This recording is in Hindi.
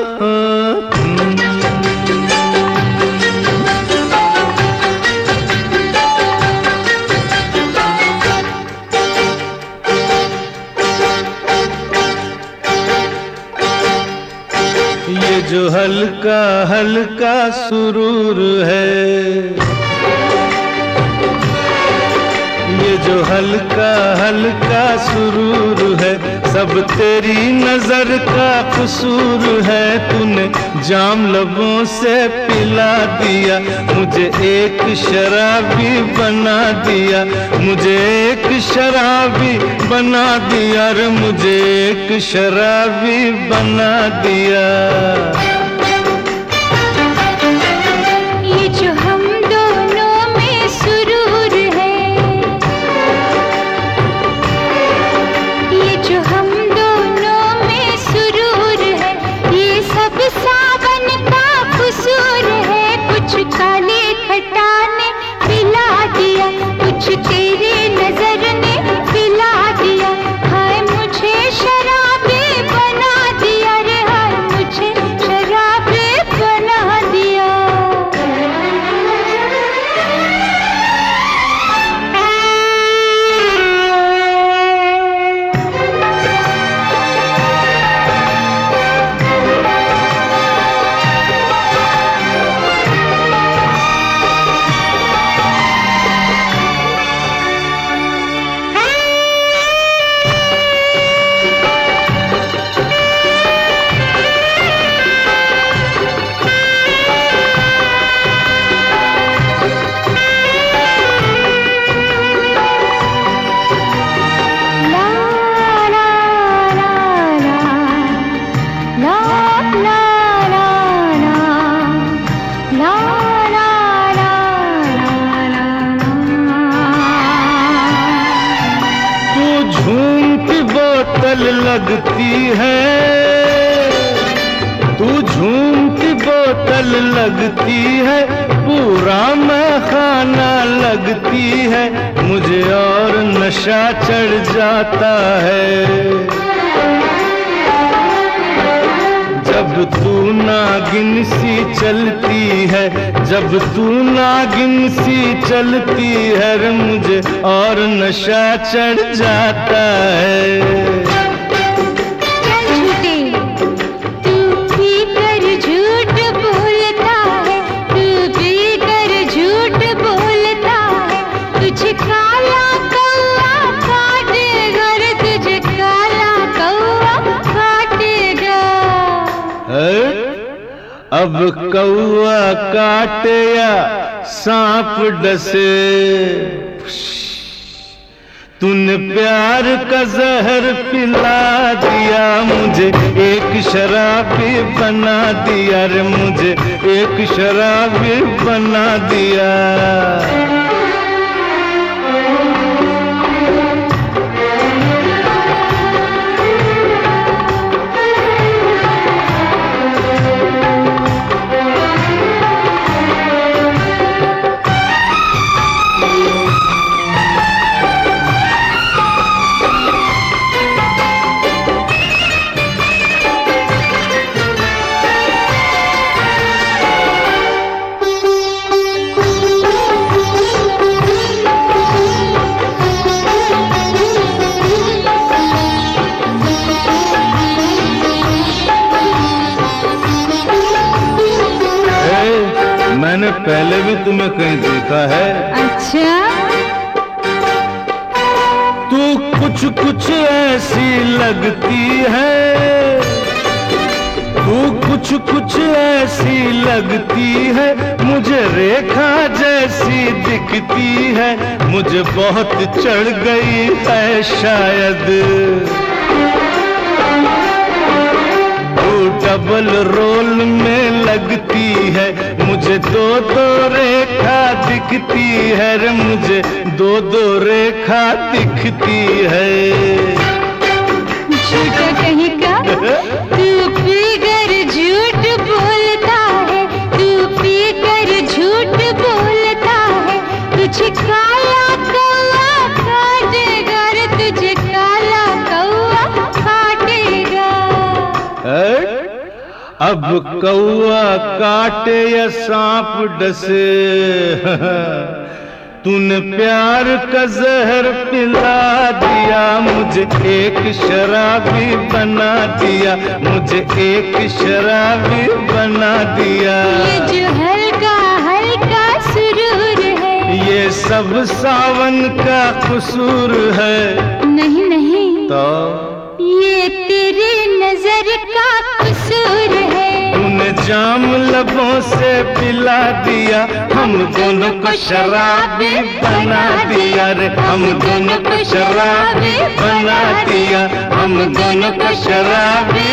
ये जो हल्का हल्का सुरूर है, ये जो हल्का हल्का सुरूर है, सब तेरी नजर का कसूर है। तूने जाम लबों से पिला दिया, मुझे एक शराबी बना दिया, मुझे एक शराबी बना दिया रे, मुझे एक शराबी बना दिया। ये जो हम दोनों में सुरूर है, ये जो हम दोनों में सुरूर है, ये सब सावन का कसूर है। कुछ काले खटा ने पिला दिया, कुछ तेरी नजर ने पिला दिया। हाय मुझे शराबी बना दिया रे, हाय मुझे शराबी बना दिया। बोतल लगती है, तू झूमती बोतल लगती है, पूरा मैं खाना लगती है, मुझे और नशा चढ़ जाता है। जब तू नागिन सी चलती है, जब तू नागिन सी चलती है रे, मुझे और नशा चढ़ जाता है। चल झूठे, तू भी कर झूठ बोलता है, तू भी कर झूठ बोलता है। तुझे काला कौवा काटेगा रे, तुझे काला कौवा काटेगा। अब कौवा काटे या सांप डसे, तूने प्यार का जहर पिला दिया, मुझे एक शराबी बना दिया रे, मुझे एक शराबी बना दिया। मैंने पहले भी तुम्हें कहीं देखा है। अच्छा? तू कुछ कुछ ऐसी लगती है, तू कुछ कुछ ऐसी लगती है, मुझे रेखा जैसी दिखती है, मुझे बहुत चढ़ गई है शायद। डबल रोल में लगती है, मुझे दो दो रेखा दिखती है रे, मुझे दो दो रेखा दिखती है। झूठा कहीं का, तू पीकर झूठ बोलता है, तू पीकर झूठ बोलता है। तुझे काला कौवा काटेगा रे, तुझे काला कौवा काटेगा। अब कौआ काटे या सांप डसे, तूने प्यार का जहर पिला दिया, मुझे एक शराबी बना दिया, मुझे एक शराबी बना दिया। ये जो हल्का हल्का सुरूर है, ये सब सावन का कसूर है। नहीं नहीं, तो ये तेरी नजर का कसूर है। तूने जाम लबों से पिला दिया, हम दोनों को शराबी बना दिया रे, हम दोनों को शराबी बना दिया, हम दोनों को शराबी